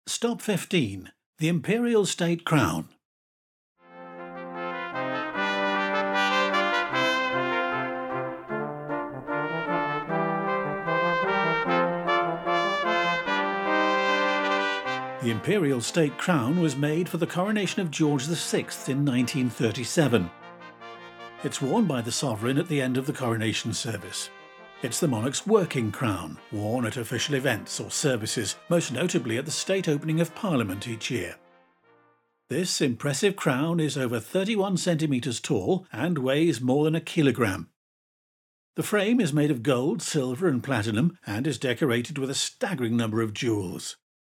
Stop 15. The Imperial State Crown. The Imperial State Crown was made for the coronation of George VI in 1937. It's worn by the sovereign at the end of the coronation service. It's the monarch's working crown, worn at official events or services, most notably at the state opening of Parliament each year. This impressive crown is over 31 centimetres tall and weighs more than a kilogram. The frame is made of gold, silver and platinum and is decorated with a staggering number of jewels.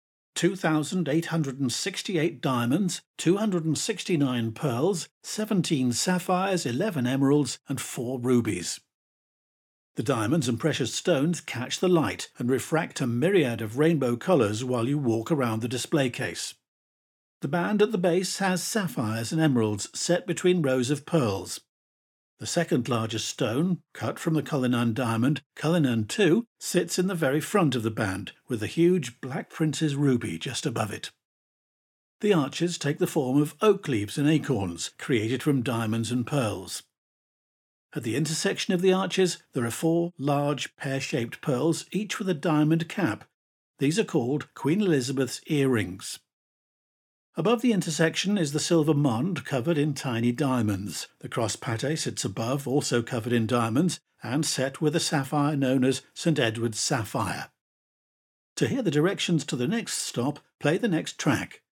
2,868 diamonds, 269 pearls, 17 sapphires, 11 emeralds and 4 rubies. The diamonds and precious stones catch the light and refract a myriad of rainbow colours while you walk around the display case. The band at the base has sapphires and emeralds set between rows of pearls. The second largest stone, cut from the Cullinan diamond, Cullinan II, sits in the very front of the band, with a huge Black Prince's ruby just above it. The arches take the form of oak leaves and acorns, created from diamonds and pearls. At the intersection of the arches, there are 4 large pear-shaped pearls, each with a diamond cap. These are called Queen Elizabeth's earrings. Above the intersection is the silver monde covered in tiny diamonds. The cross pate sits above, also covered in diamonds, and set with a sapphire known as St. Edward's sapphire. To hear the directions to the next stop, play the next track.